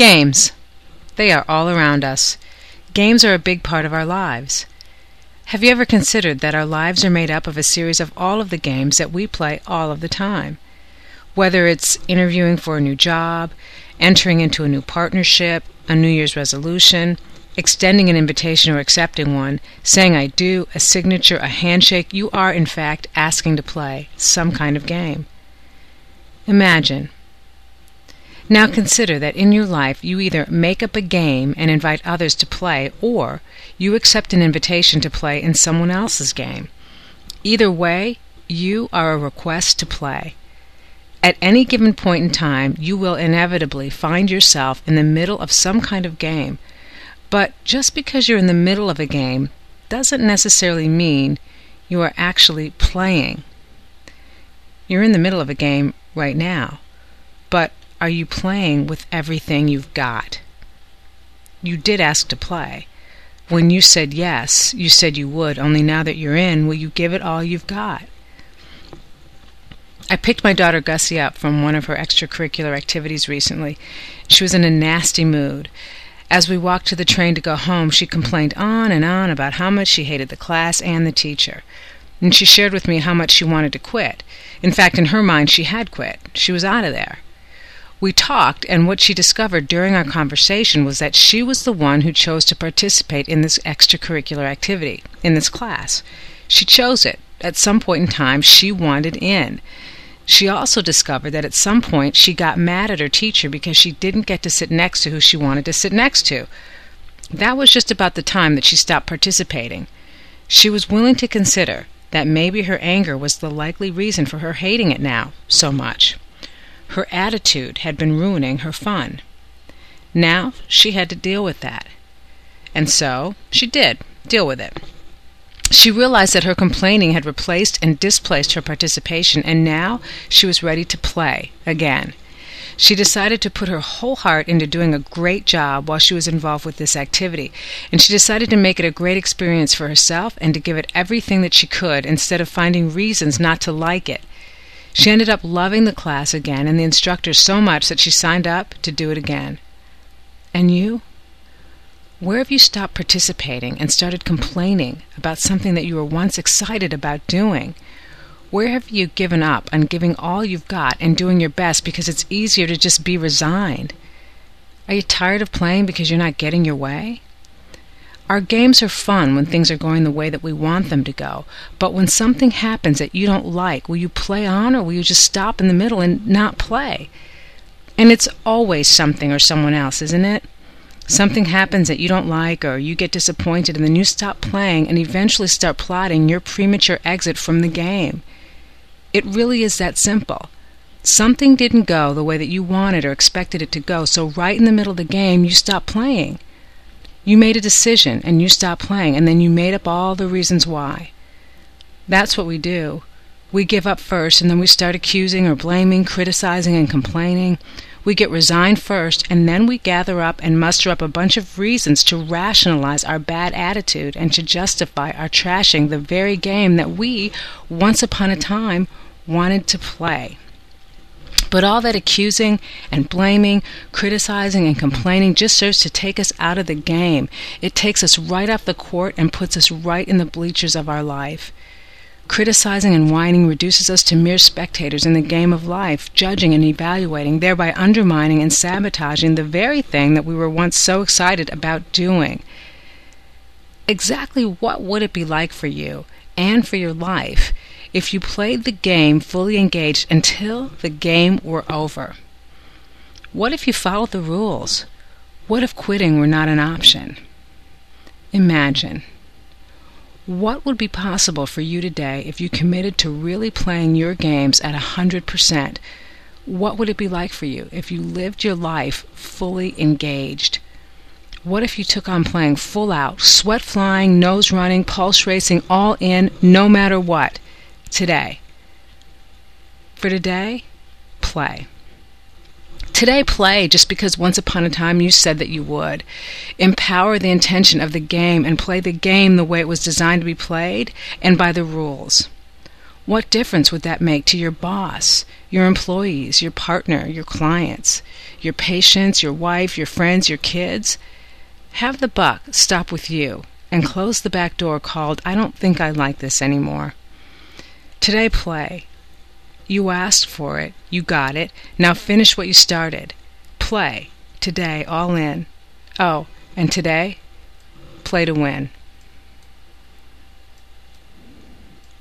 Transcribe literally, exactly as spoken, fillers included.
Games. They are all around us. Games are a big part of our lives. Have you ever considered that our lives are made up of a series of all of the games that we play all of the time? Whether it's interviewing for a new job, entering into a new partnership, a New Year's resolution, extending an invitation or accepting one, saying I do, a signature, a handshake, you are in fact asking to play some kind of game. Imagine. Now consider that in your life you either make up a game and invite others to play, or you accept an invitation to play in someone else's game. Either way, you are a request to play. At any given point in time, you will inevitably find yourself in the middle of some kind of game. But just because you're in the middle of a game doesn't necessarily mean you are actually playing. You're in the middle of a game right now, but are you playing with everything you've got? You did ask to play. When you said yes, you said you would, only now that you're in, will you give it all you've got? I picked my daughter Gussie up from one of her extracurricular activities recently. She was in a nasty mood. As we walked to the train to go home, she complained on and on about how much she hated the class and the teacher. And she shared with me how much she wanted to quit. In fact, in her mind, she had quit. She was out of there. We talked, and what she discovered during our conversation was that she was the one who chose to participate in this extracurricular activity, in this class. She chose it. At some point in time, she wanted in. She also discovered that at some point she got mad at her teacher because she didn't get to sit next to who she wanted to sit next to. That was just about the time that she stopped participating. She was willing to consider that maybe her anger was the likely reason for her hating it now so much. Her attitude had been ruining her fun. Now she had to deal with that. And so she did deal with it. She realized that her complaining had replaced and displaced her participation, and now she was ready to play again. She decided to put her whole heart into doing a great job while she was involved with this activity, and she decided to make it a great experience for herself and to give it everything that she could instead of finding reasons not to like it. She ended up loving the class again and the instructors so much that she signed up to do it again. And you? Where have you stopped participating and started complaining about something that you were once excited about doing? Where have you given up on giving all you've got and doing your best because it's easier to just be resigned? Are you tired of playing because you're not getting your way? Our games are fun when things are going the way that we want them to go, but when something happens that you don't like, will you play on or will you just stop in the middle and not play? And it's always something or someone else, isn't it? Something happens that you don't like, or you get disappointed, and then you stop playing and eventually start plotting your premature exit from the game. It really is that simple. Something didn't go the way that you wanted or expected it to go, so right in the middle of the game, you stop playing. You made a decision, and you stopped playing, and then you made up all the reasons why. That's what we do. We give up first, and then we start accusing or blaming, criticizing and complaining. We get resigned first, and then we gather up and muster up a bunch of reasons to rationalize our bad attitude and to justify our trashing the very game that we, once upon a time, wanted to play. But all that accusing and blaming, criticizing and complaining just serves to take us out of the game. It takes us right off the court and puts us right in the bleachers of our life. Criticizing and whining reduces us to mere spectators in the game of life, judging and evaluating, thereby undermining and sabotaging the very thing that we were once so excited about doing. Exactly what would it be like for you and for your life if you played the game fully engaged until the game were over? What if you followed the rules? What if quitting were not an option? Imagine. What would be possible for you today if you committed to really playing your games at one hundred percent? What would it be like for you if you lived your life fully engaged? What if you took on playing full out, sweat flying, nose running, pulse racing, all in, no matter what, today? For today, play. Today, play just because once upon a time you said that you would. Empower the intention of the game and play the game the way it was designed to be played and by the rules. What difference would that make to your boss, your employees, your partner, your clients, your patients, your wife, your friends, your kids? Have the buck stop with you and close the back door called, "I don't think I like this anymore." Today, play. You asked for it. You got it. Now finish what you started. Play. Today, all in. Oh, and today, play to win.